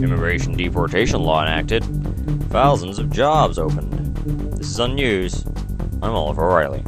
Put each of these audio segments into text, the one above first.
Immigration deportation law enacted. Thousands of jobs opened. This is Unnews. I'm Oliver O'Reilly.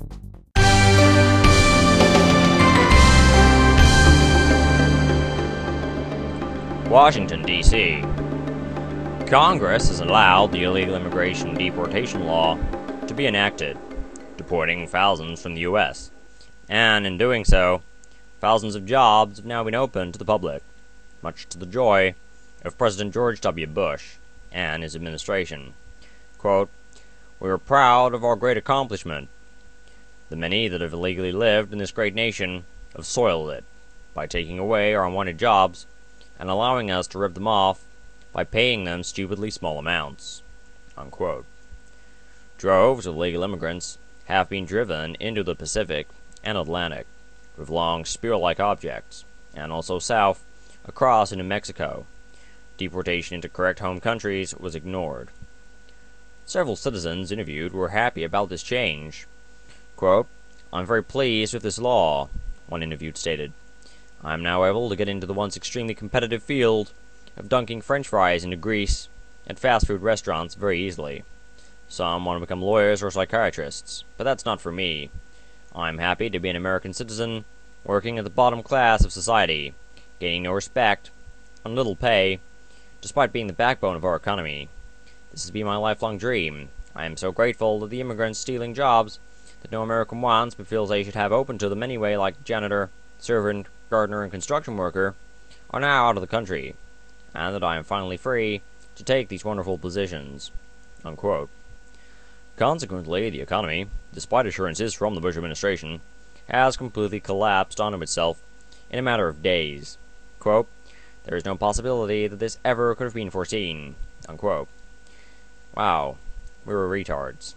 Washington, D.C. Congress has allowed the illegal immigration deportation law to be enacted, deporting thousands from the U.S. And in doing so, thousands of jobs have now been opened to the public, much to the joy of President George W. Bush and his administration. Quote, "We are proud of our great accomplishment. The many that have illegally lived in this great nation have soiled it by taking away our unwanted jobs and allowing us to rip them off by paying them stupidly small amounts." Unquote. Droves of illegal immigrants have been driven into the Pacific and Atlantic with long spear-like objects, and also south across into Mexico. Deportation into correct home countries was ignored. Several citizens interviewed were happy about this change. Quote, "I'm very pleased with this law," one interviewed stated. "I am now able to get into the once extremely competitive field of dunking French fries into grease at fast food restaurants very easily. Some want to become lawyers or psychiatrists, but that's not for me. I'm happy to be an American citizen, working at the bottom class of society, gaining no respect, on little pay, despite being the backbone of our economy. This has been my lifelong dream. I am so grateful that the immigrants stealing jobs that no American wants but feels they should have open to them anyway, like janitor, servant, gardener, and construction worker, are now out of the country, and that I am finally free to take these wonderful positions." Unquote. Consequently, the economy, despite assurances from the Bush administration, has completely collapsed onto itself in a matter of days. Quote, "There is no possibility that this ever could have been foreseen." Unquote. Wow, we were retards.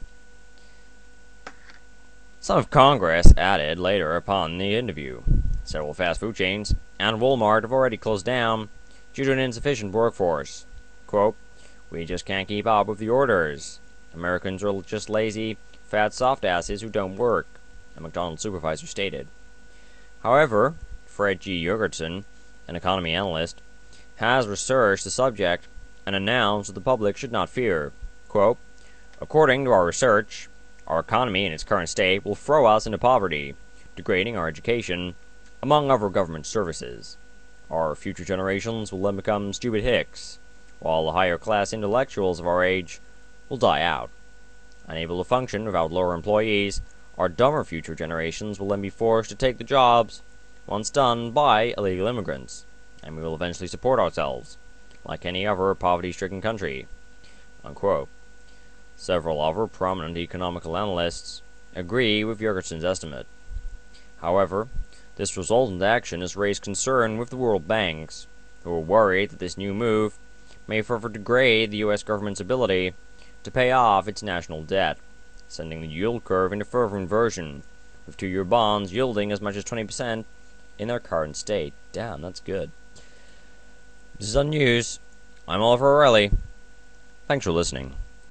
Some of Congress added later upon the interview. Several fast food chains and Walmart have already closed down due to an insufficient workforce. Quote, "We just can't keep up with the orders. Americans are just lazy, fat soft asses who don't work," a McDonald's supervisor stated. However, Fred G. Jurgensen, an economy analyst, has researched the subject and announced that the public should not fear. Quote, "According to our research, our economy in its current state will throw us into poverty, degrading our education, among other government services. Our future generations will then become stupid hicks, while the higher class intellectuals of our age will die out. Unable to function without lower employees, our dumber future generations will then be forced to take the jobs once done by illegal immigrants, and we will eventually support ourselves, like any other poverty-stricken country." Unquote. Several other prominent economical analysts agree with Jurgensen's estimate. However, this resultant action has raised concern with the world banks, who are worried that this new move may further degrade the U.S. government's ability to pay off its national debt, sending the yield curve into further inversion, with 2-year bonds yielding as much as 20% in their current state. Damn, that's good. This is Unnews. I'm Oliver O'Reilly. Thanks for listening.